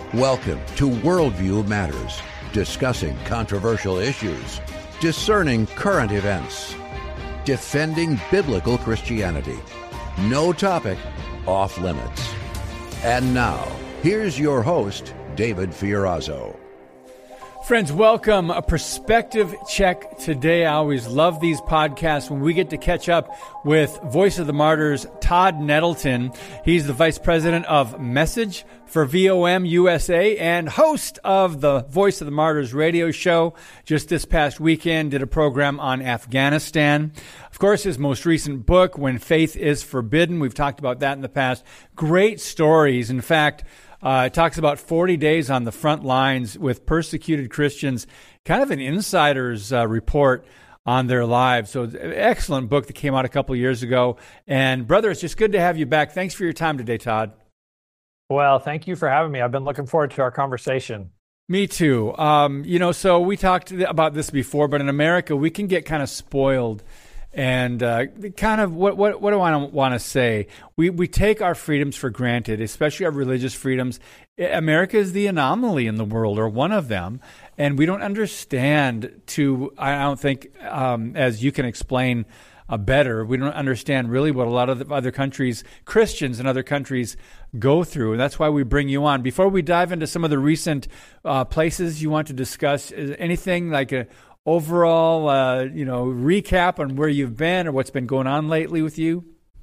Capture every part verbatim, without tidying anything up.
Welcome to Worldview Matters, discussing controversial issues, discerning current events, defending biblical Christianity. No topic off limits. And now, here's your host, David Fiorazo. Friends, welcome. A perspective check today. I always love these podcasts when we get to catch up with Voice of the Martyrs, Todd Nettleton. He's the Vice President of Message for V O M U S A and host of the Voice of the Martyrs radio show. Just this past weekend, did a program on Afghanistan. Of course, his most recent book, When Faith is Forbidden. We've talked about that in the past. Great stories. In fact, Uh, it talks about forty days on the front lines with persecuted Christians, kind of an insider's uh, report on their lives. So excellent book that came out a couple years ago. And brother, it's just good to have you back. Thanks for your time today, Todd. Well, thank you for having me. I've been looking forward to our conversation. Me too. Um, you know, so we talked about this before, but in America, we can get kind of spoiled. And uh, kind of what what what do I want to say? We we take our freedoms for granted, especially our religious freedoms. America is the anomaly in the world, or one of them, and we don't understand. To I don't think, um, as you can explain uh, better, we don't understand really what a lot of the other countries, Christians in other countries, go through, and that's why we bring you on. Before we dive into some of the recent uh, places you want to discuss, is anything like a overall, uh, you know, recap on where you've been or what's been going on lately with you?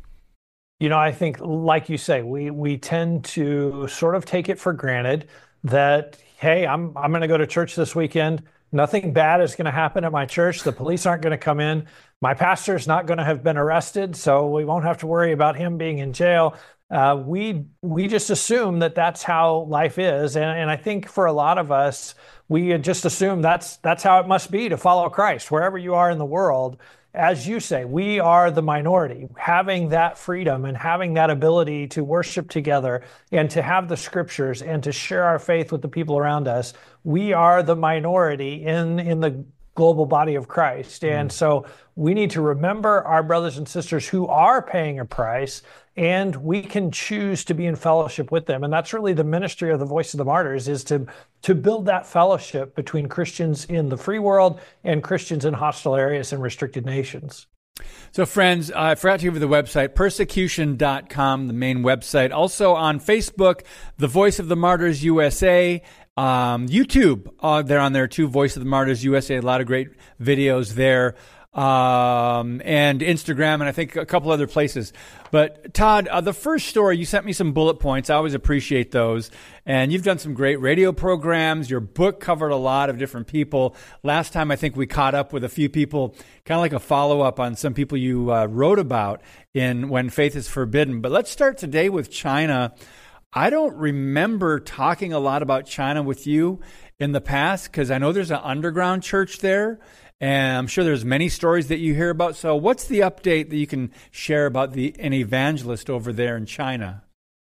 You know, I think, like you say, we we tend to sort of take it for granted that, hey, I'm I'm going to go to church this weekend. Nothing bad is going to happen at my church. The police aren't going to come in. My pastor's not going to have been arrested, so we won't have to worry about him being in jail. Uh, we we just assume that that's how life is, and, and I think for a lot of us, we just assume that's that's how it must be to follow Christ, wherever you are in the world. As you say, we are the minority. Having that freedom and having that ability to worship together and to have the scriptures and to share our faith with the people around us, we are the minority in, in the global body of Christ. And so we need to remember our brothers and sisters who are paying a price, and we can choose to be in fellowship with them. And that's really the ministry of the Voice of the Martyrs, is to, to build that fellowship between Christians in the free world and Christians in hostile areas and restricted nations. So friends, uh, I forgot to give you the website, persecution dot com, the main website. Also on Facebook, the Voice of the Martyrs U S A. Um, YouTube, uh, they're on there too, Voice of the Martyrs U S A, a lot of great videos there. Um, and Instagram, and I think a couple other places. But Todd, uh, the first story, you sent me some bullet points. I always appreciate those. And you've done some great radio programs. Your book covered a lot of different people. Last time, I think we caught up with a few people, kind of like a follow-up on some people you uh, wrote about in When Faith is Forbidden. But let's start today with China. I don't remember talking a lot about China with you in the past, because I know there's an underground church there. And I'm sure there's many stories that you hear about. So what's the update that you can share about the an evangelist over there in China?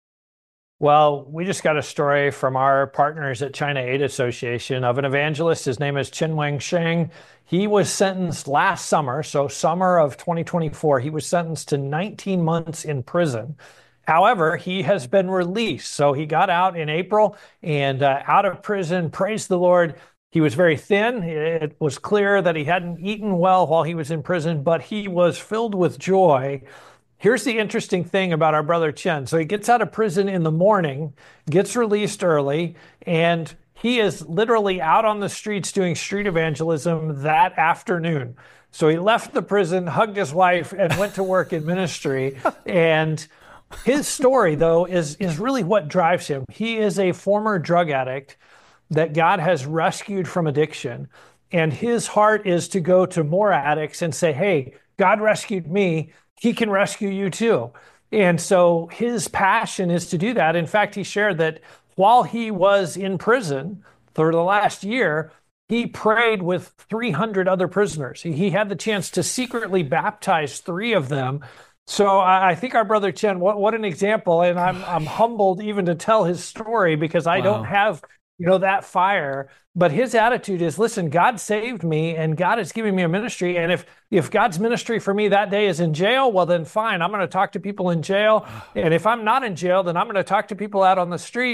Well, we just got a story from our partners at China Aid Association of an evangelist. His name is Chen Wangsheng. He was sentenced last summer, so summer of twenty twenty-four. He was sentenced to nineteen months in prison. However, he has been released. So he got out in April and uh, out of prison. Praise the Lord. He was very thin. It was clear that he hadn't eaten well while he was in prison, but he was filled with joy. Here's the interesting thing about our brother Chen. So he gets out of prison in the morning, gets released early, and he is literally out on the streets doing street evangelism that afternoon. So he left the prison, hugged his wife, and went to work in ministry. And his story, though, is, is really what drives him. He is a former drug addict that God has rescued from addiction. And his heart is to go to more addicts and say, hey, God rescued me. He can rescue you too. And so his passion is to do that. In fact, he shared that while he was in prison for the last year, he prayed with three hundred other prisoners. He had the chance to secretly baptize three of them. So I think our brother Chen, what, what an example. And I'm, I'm humbled even to tell his story, because I wow. don't have you know, that fire. But his attitude is, listen, God saved me and God is giving me a ministry. And if, if God's ministry for me that day is in jail, well, then fine, I'm going to talk to people in jail. And if I'm not in jail, then I'm going to talk to people out on the street.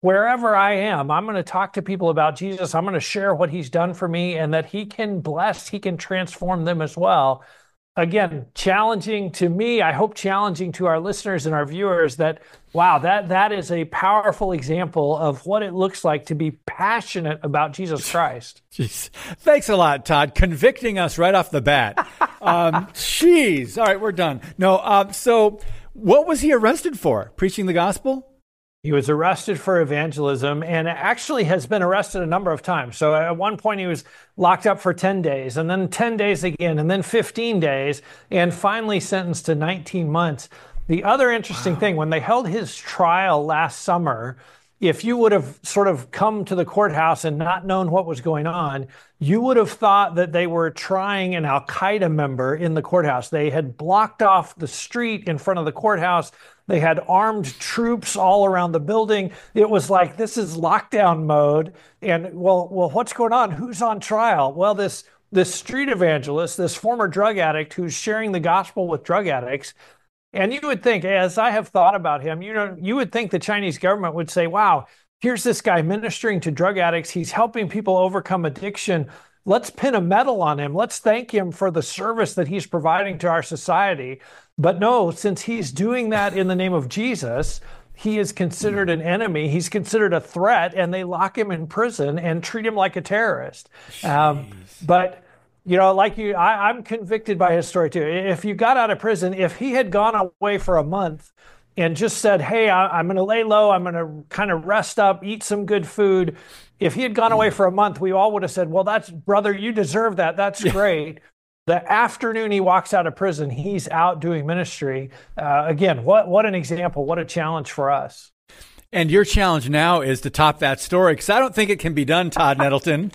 wherever I am, I'm going to talk to people about Jesus. I'm going to share what he's done for me and that he can bless, he can transform them as well. Again, challenging to me, I hope challenging to our listeners and our viewers that, wow, that that is a powerful example of what it looks like to be passionate about Jesus Christ. Jeez. Thanks a lot, Todd, convicting us right off the bat. um, jeez. All right, we're done. No, uh, so what was he arrested for? Preaching the gospel? He was arrested for evangelism and actually has been arrested a number of times. So at one point he was locked up for ten days and then ten days again and then fifteen days and finally sentenced to nineteen months. The other interesting wow. thing, when they held his trial last summer, if you would have sort of come to the courthouse and not known what was going on, you would have thought that they were trying an Al-Qaeda member in the courthouse. They had blocked off the street in front of the courthouse. They had armed troops all around the building. It was like, this is lockdown mode. And well, well, what's going on? Who's on trial? Well, this, this street evangelist, this former drug addict who's sharing the gospel with drug addicts. And you would think, as I have thought about him, you know, you would think the Chinese government would say, wow, here's this guy ministering to drug addicts. He's helping people overcome addiction. Let's pin a medal on him. Let's thank him for the service that he's providing to our society. But no, since he's doing that in the name of Jesus, he is considered an enemy. He's considered a threat, and they lock him in prison and treat him like a terrorist. Um, but, you know, like you, I, I'm convicted by his story too. If you got out of prison, if he had gone away for a month and just said, hey, I, I'm going to lay low, I'm going to kind of rest up, eat some good food. If he had gone away for a month, we all would have said, well, that's, brother, you deserve that. That's great. The afternoon he walks out of prison, he's out doing ministry. Uh, again, what what an example, what a challenge for us. And your challenge now is to top that story, because I don't think it can be done, Todd Nettleton.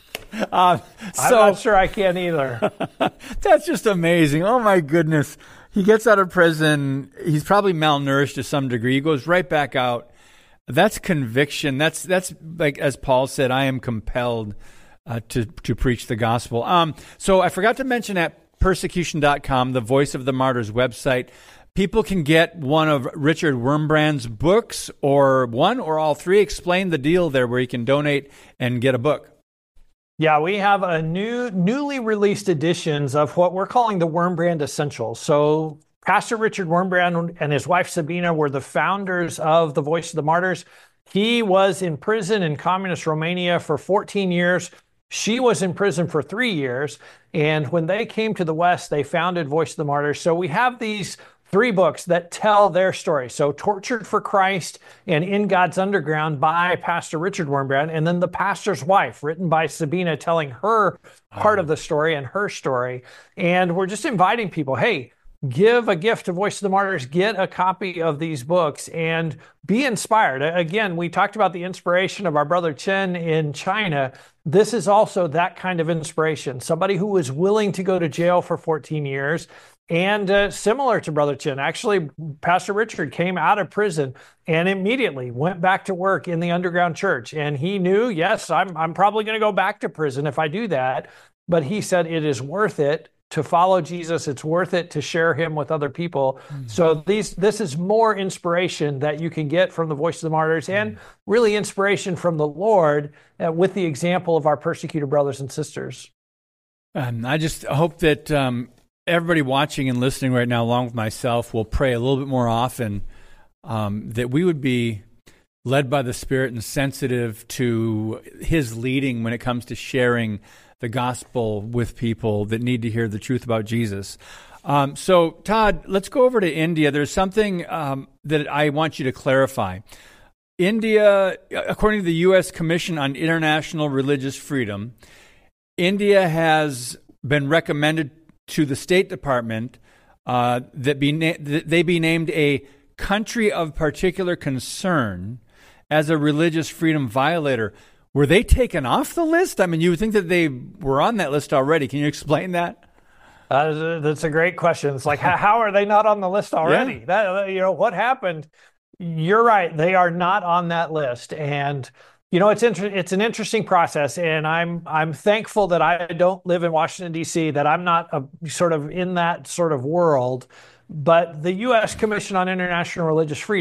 uh, so, I'm not sure I can either. That's just amazing. Oh, my goodness. He gets out of prison. He's probably malnourished to some degree. He goes right back out. That's conviction. That's, that's like, as Paul said, I am compelled Uh, to to preach the gospel. Um, so I forgot to mention at persecution dot com, the Voice of the Martyrs website, people can get one of Richard Wurmbrand's books, or one or all three. Explain the deal there where you can donate and get a book. Yeah, we have a new, newly released editions of what we're calling the Wurmbrand Essentials. So Pastor Richard Wurmbrand and his wife Sabina were the founders of the Voice of the Martyrs. He was in prison in communist Romania for fourteen years. She was in prison for three years. And when they came to the West, they founded Voice of the Martyrs. So we have these three books that tell their story. So Tortured for Christ and In God's Underground by Pastor Richard Wurmbrand, and then The Pastor's Wife, written by Sabina, telling her part of the story and her story. And we're just inviting people, hey, give a gift to Voice of the Martyrs, get a copy of these books, and be inspired. Again, we talked about the inspiration of our brother Chen in China. This is also that kind of inspiration. Somebody who was willing to go to jail for fourteen years, and uh, similar to Brother Chen. Actually, Pastor Richard came out of prison and immediately went back to work in the underground church. And he knew, yes, I'm, I'm probably going to go back to prison if I do that. But he said it is worth it to follow Jesus. It's worth it to share him with other people. Mm-hmm. So these, this is more inspiration that you can get from the Voice of the Martyrs, mm-hmm. and really inspiration from the Lord uh, with the example of our persecuted brothers and sisters. Um, I just hope that um, everybody watching and listening right now, along with myself, will pray a little bit more often, um, that we would be led by the Spirit and sensitive to his leading when it comes to sharing the gospel with people that need to hear the truth about Jesus. Um, so, Todd, let's go over to India. There's something um, that I want you to clarify. India, according to the U S Commission on International Religious Freedom, India has been recommended to the State Department uh, that, be na- that they be named a country of particular concern as a religious freedom violator. Were they taken off the list? I mean, you would think that they were on that list already. Can you explain that? Uh, that's a great question. It's like, how, how are they not on the list already? Yeah. That, you know, what happened? You're right. They are not on that list. And, you know, it's inter- it's an interesting process. And I'm I'm thankful that I don't live in Washington, D C, that I'm not a, sort of in that sort of world. But the U S Commission on International Religious Freedom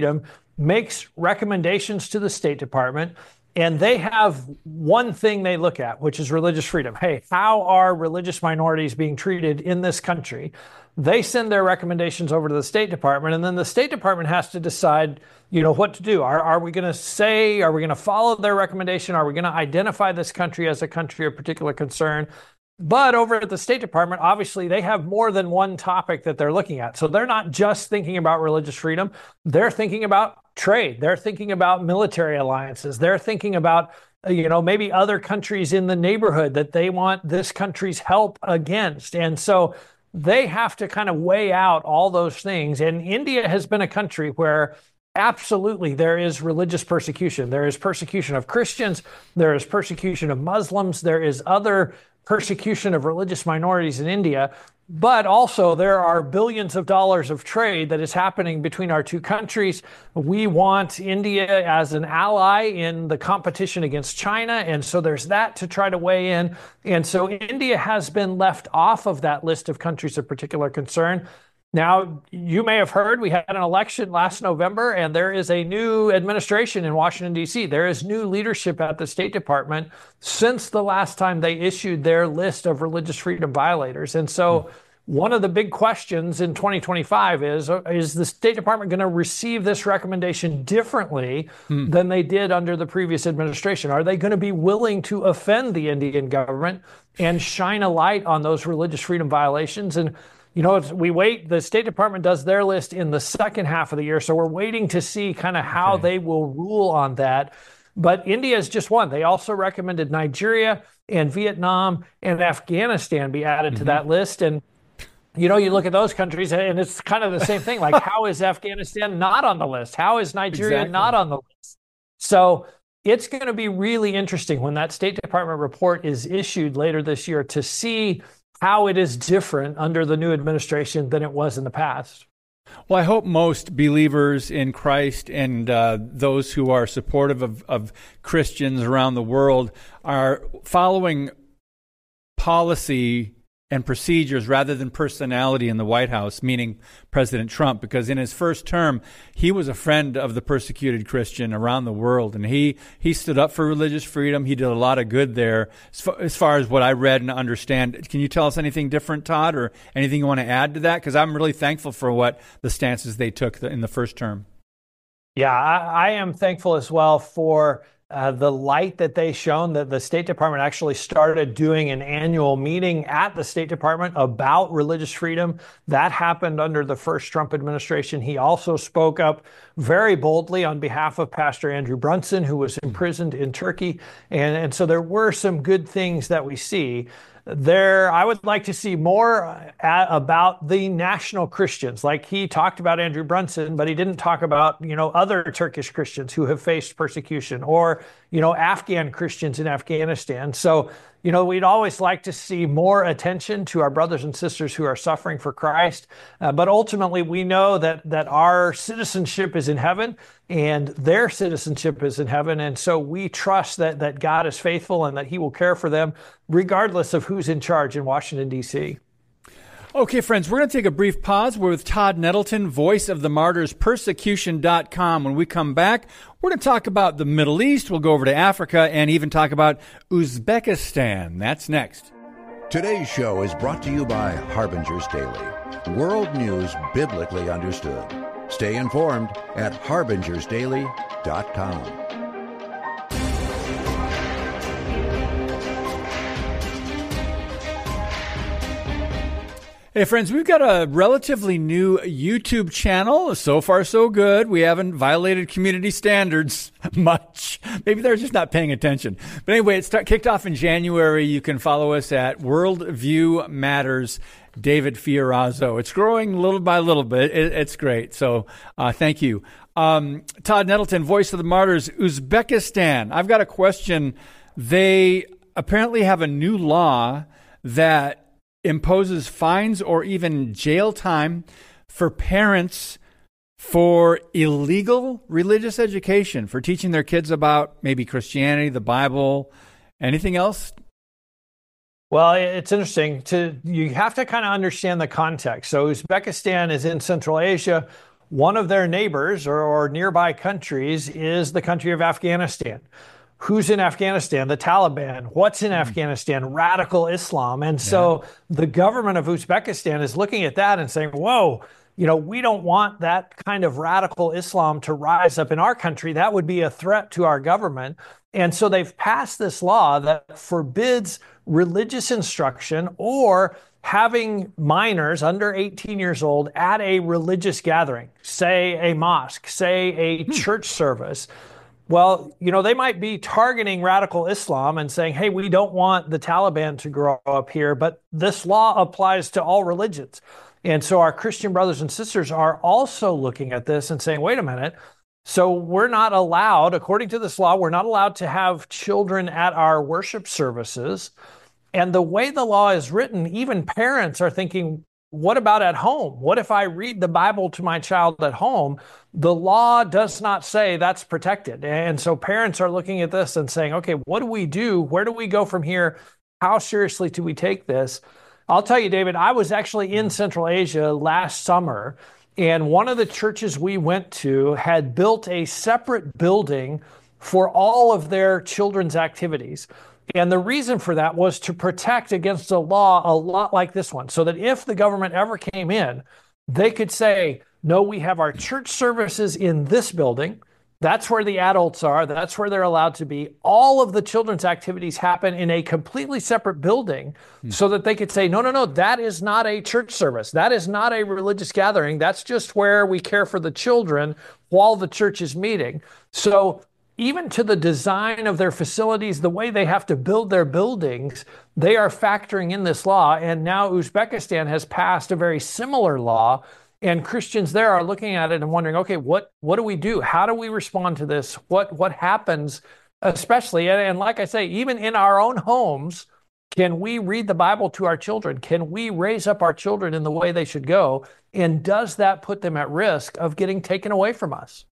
makes recommendations to the State Department, and they have one thing they look at, which is religious freedom. Hey, how are religious minorities being treated in this country? They send their recommendations over to the State Department, and then the State Department has to decide, you know, what to do. Are, are we going to say, are we going to follow their recommendation? Are we going to identify this country as a country of particular concern? But over at the State Department, obviously, they have more than one topic that they're looking at. So they're not just thinking about religious freedom. They're thinking about trade. They're thinking about military alliances. They're thinking about, you know, maybe other countries in the neighborhood that they want this country's help against. And so they have to kind of weigh out all those things. And India has been a country where absolutely there is religious persecution. There is persecution of Christians. There is persecution of Muslims. There is other persecution of religious minorities in India, but also there are billions of dollars of trade that is happening between our two countries. We want India as an ally in the competition against China, and so there's that to try to weigh in. And so India has been left off of that list of countries of particular concern. Now, you may have heard we had an election last November, and there is a new administration in Washington, D C. There is new leadership at the State Department since the last time they issued their list of religious freedom violators. And so one of the big questions in twenty twenty-five is, is the State Department going to receive this recommendation differently hmm. than they did under the previous administration? Are they going to be willing to offend the Indian government and shine a light on those religious freedom violations? And you know, we wait, the State Department does their list in the second half of the year, so we're waiting to see kind of how okay. they will rule on that. But India is just one. They also recommended Nigeria and Vietnam and Afghanistan be added mm-hmm. to that list. And, you know, you look at those countries, and it's kind of the same thing. Like, how is Afghanistan not on the list? How is Nigeria exactly. not on the list? So it's going to be really interesting when that State Department report is issued later this year to see how it is different under the new administration than it was in the past. Well, I hope most believers in Christ and uh, those who are supportive of, of Christians around the world are following policy and procedures rather than personality in the White House, meaning President Trump, because in his first term, he was a friend of the persecuted Christian around the world, and he, he stood up for religious freedom. He did a lot of good there, as far, as far as what I read and understand. Can you tell us anything different, Todd, or anything you want to add to that? Because I'm really thankful for what the stances they took in the first term. Yeah, I, I am thankful as well for Uh, the light that they shone, that the State Department actually started doing an annual meeting at the State Department about religious freedom. That happened under the first Trump administration. He also spoke up very boldly on behalf of Pastor Andrew Brunson, who was imprisoned in Turkey. And, and so there were some good things that we see. There, I would like to see more at, about the national Christians. Like, he talked about Andrew Brunson, but he didn't talk about, you know, other Turkish Christians who have faced persecution, or, you know, Afghan Christians in Afghanistan. So, you know, we'd always like to see more attention to our brothers and sisters who are suffering for Christ. Uh, but ultimately, we know that that our citizenship is in heaven, and their citizenship is in heaven. And so we trust that that God is faithful and that he will care for them, regardless of who's in charge in Washington, D C. Okay, friends, we're going to take a brief pause. We're with Todd Nettleton, voice of the martyrs, persecution dot com. When we come back, we're going to talk about the Middle East. We'll go over to Africa and even talk about Uzbekistan. That's next. Today's show is brought to you by Harbinger's Daily, world news biblically understood. Stay informed at harbingers daily dot com. Hey, friends, we've got a relatively new YouTube channel. So far, so good. We haven't violated community standards much. Maybe they're just not paying attention. But anyway, it start, kicked off in January. You can follow us at Worldview Matters, David Fiorazzo. It's growing little by little bit. It, it's great. So uh, thank you. Um, Todd Nettleton, voice of the martyrs, Uzbekistan. I've got a question. They apparently have a new law that imposes fines or even jail time for parents for illegal religious education, for teaching their kids about maybe Christianity, the Bible, anything else? Well, it's interesting. To you have to kind of understand the context. So Uzbekistan is in Central Asia, one of their neighbors or, or nearby countries is the country of Afghanistan. Who's in Afghanistan? The Taliban. What's in mm. Afghanistan? Radical Islam. And so yeah. the government of Uzbekistan is looking at that and saying, whoa, you know, we don't want that kind of radical Islam to rise up in our country. That would be a threat to our government. And so they've passed this law that forbids religious instruction or having minors under eighteen years old at a religious gathering, say a mosque, say a hmm. church service. Well, you know, they might be targeting radical Islam and saying, hey, we don't want the Taliban to grow up here, but this law applies to all religions. And so our Christian brothers and sisters are also looking at this and saying, wait a minute, so we're not allowed, according to this law, we're not allowed to have children at our worship services. And the way the law is written, even parents are thinking, what about at home? What if I read the Bible to my child at home? The law does not say that's protected. And so parents are looking at this and saying, okay, what do we do? Where do we go from here? How seriously do we take this? I'll tell you, David, I was actually in Central Asia last summer, and one of the churches we went to had built a separate building for all of their children's activities. And the reason for that was to protect against a law a lot like this one, so that if the government ever came in, they could say, no, we have our church services in this building. That's where the adults are. That's where they're allowed to be. All of the children's activities happen in a completely separate building hmm. so that they could say, no, no, no, that is not a church service. That is not a religious gathering. That's just where we care for the children while the church is meeting. So even to the design of their facilities, the way they have to build their buildings, they are factoring in this law. And now Uzbekistan has passed a very similar law. And Christians there are looking at it and wondering, okay, what, what do we do? How do we respond to this? What, what happens, especially, and, and like I say, even in our own homes, can we read the Bible to our children? Can we raise up our children in the way they should go? And does that put them at risk of getting taken away from us?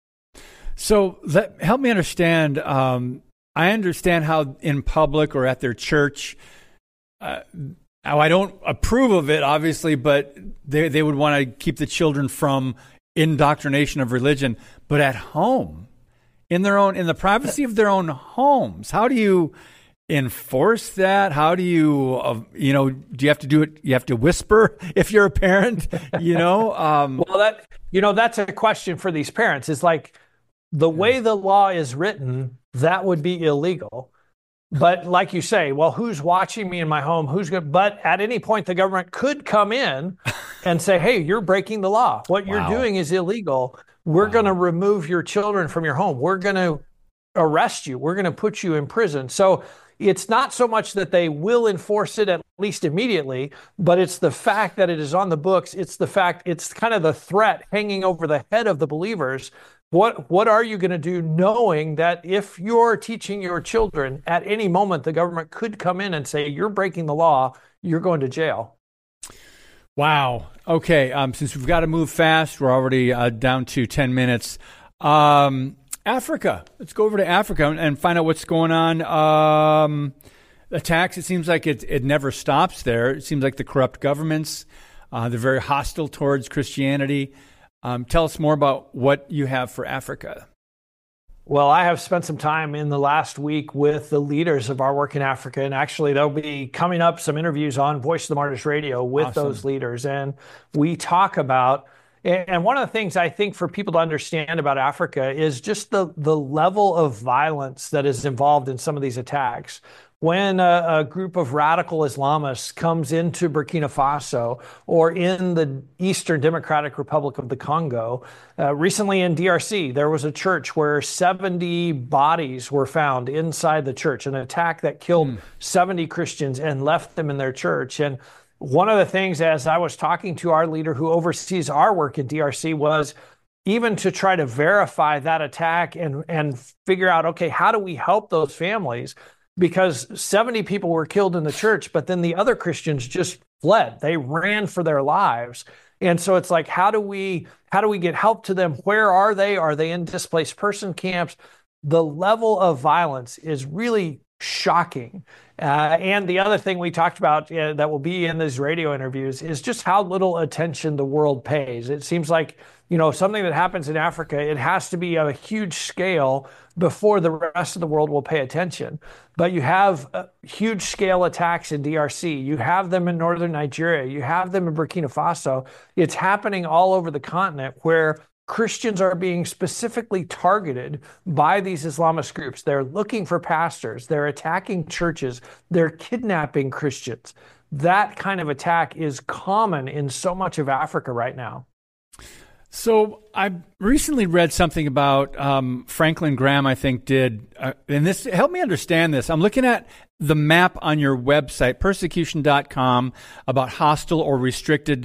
So that, help me understand. Um, I understand how in public or at their church, uh, Now, I don't approve of it, obviously, but they they would want to keep the children from indoctrination of religion. But at home, in their own, in the privacy of their own homes, how do you enforce that? How do you, uh, you know, do you have to do it? You have to whisper if you're a parent, you know? Um, well, that you know, that's a question for these parents. It's like the way the law is written, that would be illegal. But like you say, well, who's watching me in my home? Who's good? But at any point, the government could come in and say, hey, you're breaking the law. What wow. you're doing is illegal. We're wow. going to remove your children from your home. We're going to arrest you. We're going to put you in prison. So it's not so much that they will enforce it, at least immediately, but it's the fact that it is on the books. It's the fact, it's kind of the threat hanging over the head of the believers. What what are you going to do knowing that if you're teaching your children, at any moment the government could come in and say, you're breaking the law, you're going to jail? Wow. Okay. Um, since we've got to move fast, we're already uh, down to ten minutes. Um, Africa. Let's go over to Africa and, and find out what's going on. Um, attacks, it seems like it, it never stops there. It seems like the corrupt governments, uh, they're very hostile towards Christianity. Um, tell us more about what you have for Africa. Well, I have spent some time in the last week with the leaders of our work in Africa, and actually there'll be coming up some interviews on Voice of the Martyrs Radio with awesome. those leaders. And we talk about, and one of the things I think for people to understand about Africa is just the, the level of violence that is involved in some of these attacks. When a, a group of radical Islamists comes into Burkina Faso or in the Eastern Democratic Republic of the Congo, uh, recently in D R C, there was a church where seventy bodies were found inside the church, an attack that killed mm. seventy Christians and left them in their church. And one of the things, as I was talking to our leader who oversees our work in D R C, was even to try to verify that attack and, and figure out, okay, how do we help those families? Because seventy people were killed in the church, but then the other Christians just fled. They ran for their lives. And so it's like, how do we how do we get help to them? Where are they? Are they in displaced person camps? The level of violence is really shocking. Uh, and the other thing we talked about uh, that will be in these radio interviews is just how little attention the world pays. It seems like you know, something that happens in Africa, it has to be of a huge scale before the rest of the world will pay attention. But you have uh, huge scale attacks in D R C. You have them in northern Nigeria. You have them in Burkina Faso. It's happening all over the continent where Christians are being specifically targeted by these Islamist groups. They're looking for pastors. They're attacking churches. They're kidnapping Christians. That kind of attack is common in so much of Africa right now. So I recently read something about um, Franklin Graham, I think, did, uh, and this helped me understand this. I'm looking at the map on your website, persecution dot com, about hostile or restricted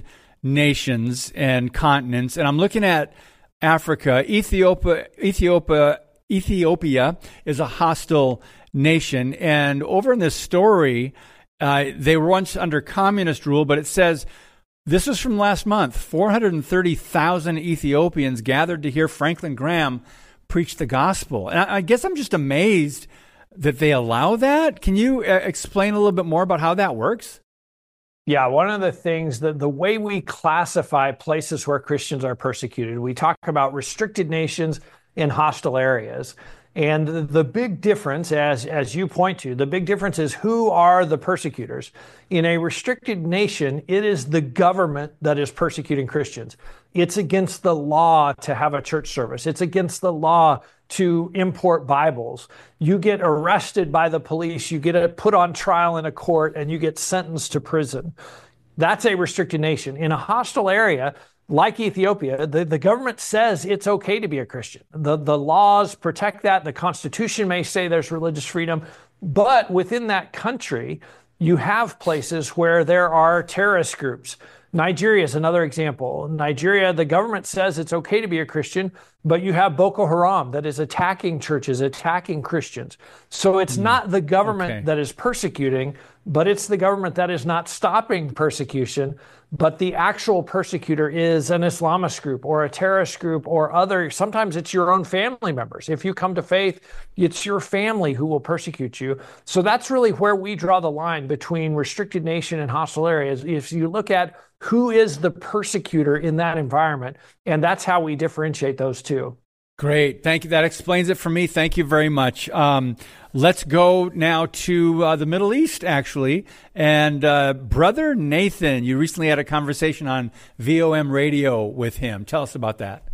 nations and continents, and I'm looking at Africa. Ethiopia, Ethiopia, Ethiopia is a hostile nation, and over in this story, uh, they were once under communist rule, but it says this was from last month. four hundred thirty thousand Ethiopians gathered to hear Franklin Graham preach the gospel, and I, I guess I'm just amazed that they allow that. Can you uh, explain a little bit more about how that works? Yeah, one of the things that the way we classify places where Christians are persecuted, we talk about restricted nations in hostile areas. And the big difference, as, as you point to, the big difference is who are the persecutors. In a restricted nation, it is the government that is persecuting Christians. It's against the law to have a church service. It's against the law to import Bibles. You get arrested by the police, you get put on trial in a court, and you get sentenced to prison. That's a restricted nation. In a hostile area, like Ethiopia, the, the government says it's okay to be a Christian. The, the laws protect that. The Constitution may say there's religious freedom. But within that country, you have places where there are terrorist groups. Nigeria is another example. Nigeria, the government says it's okay to be a Christian, but you have Boko Haram that is attacking churches, attacking Christians. So it's mm. not the government okay. that is persecuting, but it's the government that is not stopping persecution. But the actual persecutor is an Islamist group or a terrorist group or other. Sometimes it's your own family members. If you come to faith, it's your family who will persecute you. So that's really where we draw the line between restricted nation and hostile areas. If you look at who is the persecutor in that environment, and that's how we differentiate those two. Great. Thank you. That explains it for me. Thank you very much. Um, let's go now to uh, the Middle East, actually. And uh, Brother Nathan, you recently had a conversation on V O M radio with him. Tell us about that.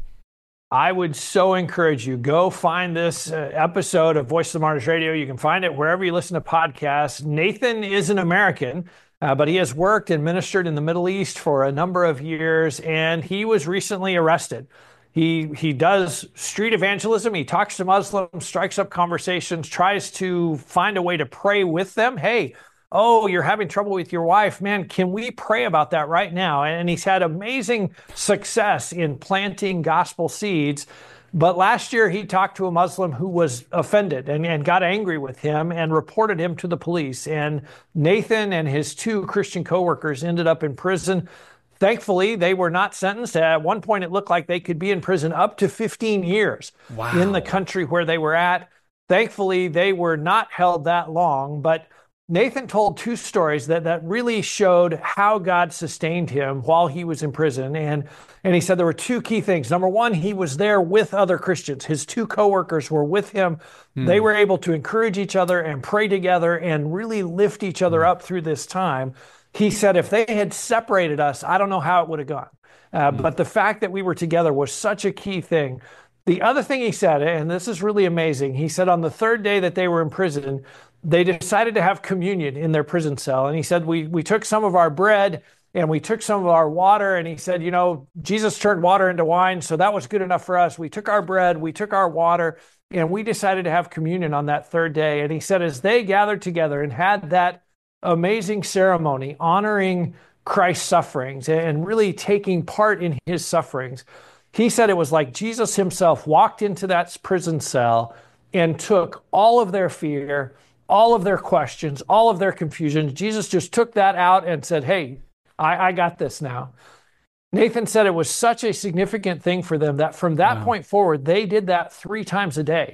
I would so encourage you, go find this uh, episode of Voice of the Martyrs Radio. You can find it wherever you listen to podcasts. Nathan is an American, uh, but he has worked and ministered in the Middle East for a number of years, and he was recently arrested. He he does street evangelism. He talks to Muslims, strikes up conversations, tries to find a way to pray with them. Hey, oh, you're having trouble with your wife. Man, can we pray about that right now? And he's had amazing success in planting gospel seeds. But last year, he talked to a Muslim who was offended and, and got angry with him and reported him to the police. And Nathan and his two Christian coworkers ended up in prison. Thankfully, they were not sentenced. At one point, it looked like they could be in prison up to fifteen years wow. in the country where they were at. Thankfully, they were not held that long. But Nathan told two stories that, that really showed how God sustained him while he was in prison. And, and he said there were two key things. Number one, he was there with other Christians. His two coworkers were with him. Hmm. They were able to encourage each other and pray together and really lift each other up through this time. He said, if they had separated us, I don't know how it would have gone. Uh, mm. But the fact that we were together was such a key thing. The other thing he said, and this is really amazing, he said on the third day that they were in prison, they decided to have communion in their prison cell. And he said, we, we took some of our bread and we took some of our water. And he said, you know, Jesus turned water into wine, so that was good enough for us. We took our bread, we took our water, and we decided to have communion on that third day. And he said, as they gathered together and had that amazing ceremony honoring Christ's sufferings and really taking part in his sufferings, he said it was like Jesus himself walked into that prison cell and took all of their fear, all of their questions, all of their confusion. Jesus just took that out and said, hey, I, I got this now. Nathan said it was such a significant thing for them that from that wow. point forward, they did that three times a day.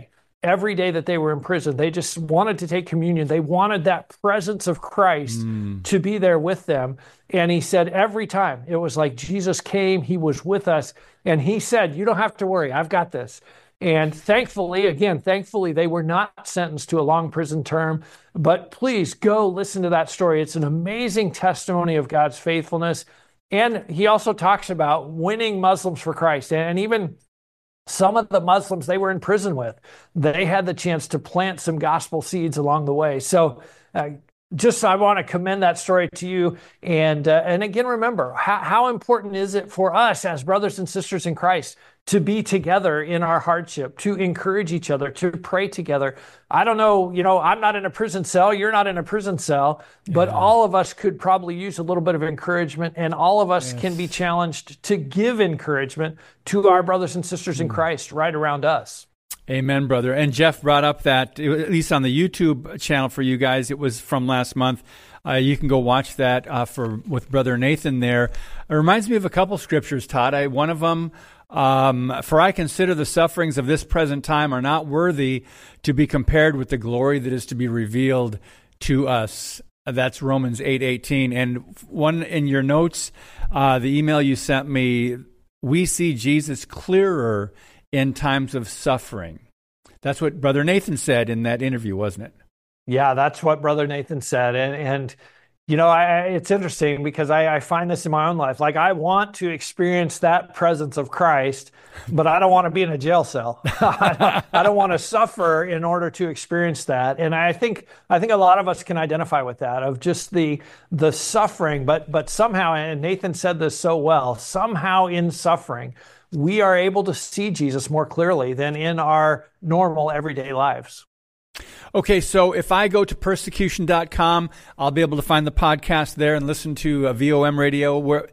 every day that they were in prison. They just wanted to take communion. They wanted that presence of Christ mm. to be there with them. And he said every time it was like Jesus came, he was with us. And he said, you don't have to worry, I've got this. And thankfully, again, thankfully, they were not sentenced to a long prison term. But please go listen to that story. It's an amazing testimony of God's faithfulness. And he also talks about winning Muslims for Christ. And even some of the Muslims they were in prison with, they had the chance to plant some gospel seeds along the way. So uh, just I want to commend that story to you. And uh, and again, remember, how, how important is it for us as brothers and sisters in Christ to be together in our hardship, to encourage each other, to pray together? I don't know, you know, I'm not in a prison cell, you're not in a prison cell, but yeah. all of us could probably use a little bit of encouragement, and all of us yes. can be challenged to give encouragement to our brothers and sisters in Christ right around us. Amen, brother. And Jeff brought up that, at least on the YouTube channel for you guys, it was from last month. Uh, you can go watch that uh, for with Brother Nathan there. It reminds me of a couple scriptures, Todd. I, one of them, um, for I consider the sufferings of this present time are not worthy to be compared with the glory that is to be revealed to us. That's Romans eight eighteen. And one in your notes, uh, the email you sent me, we see Jesus clearer in times of suffering. That's what Brother Nathan said in that interview, wasn't it? Yeah, that's what Brother Nathan said. And, and you know, I, it's interesting because I, I find this in my own life. Like, I want to experience that presence of Christ, but I don't want to be in a jail cell. I don't, I don't want to suffer in order to experience that. And I think I think a lot of us can identify with that, of just the the suffering. But but somehow, and Nathan said this so well, somehow in suffering, we are able to see Jesus more clearly than in our normal everyday lives. Okay, so if I go to persecution dot com, I'll be able to find the podcast there and listen to uh, V O M Radio. Where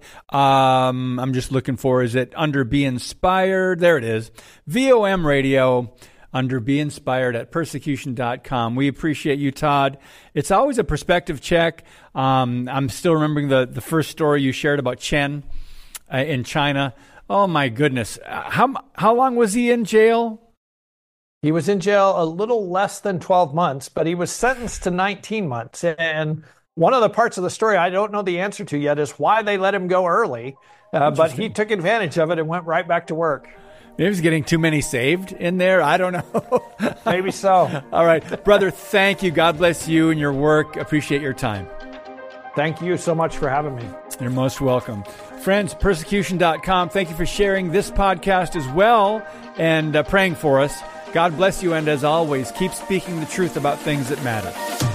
um, I'm just looking for, is it under Be Inspired? There it is. V O M Radio under Be Inspired at persecution dot com. We appreciate you, Todd. It's always a perspective check. Um, I'm still remembering the, the first story you shared about Chen uh, in China. Oh, my goodness. How how long was he in jail? He was in jail a little less than twelve months, but he was sentenced to nineteen months. And one of the parts of the story I don't know the answer to yet is why they let him go early. Uh, but he took advantage of it and went right back to work. Maybe he's getting too many saved in there. I don't know. Maybe so. All right. Brother, thank you. God bless you and your work. Appreciate your time. Thank you so much for having me. You're most welcome. Friends, persecution dot com, thank you for sharing this podcast as well and uh, praying for us. God bless you, and as always, keep speaking the truth about things that matter.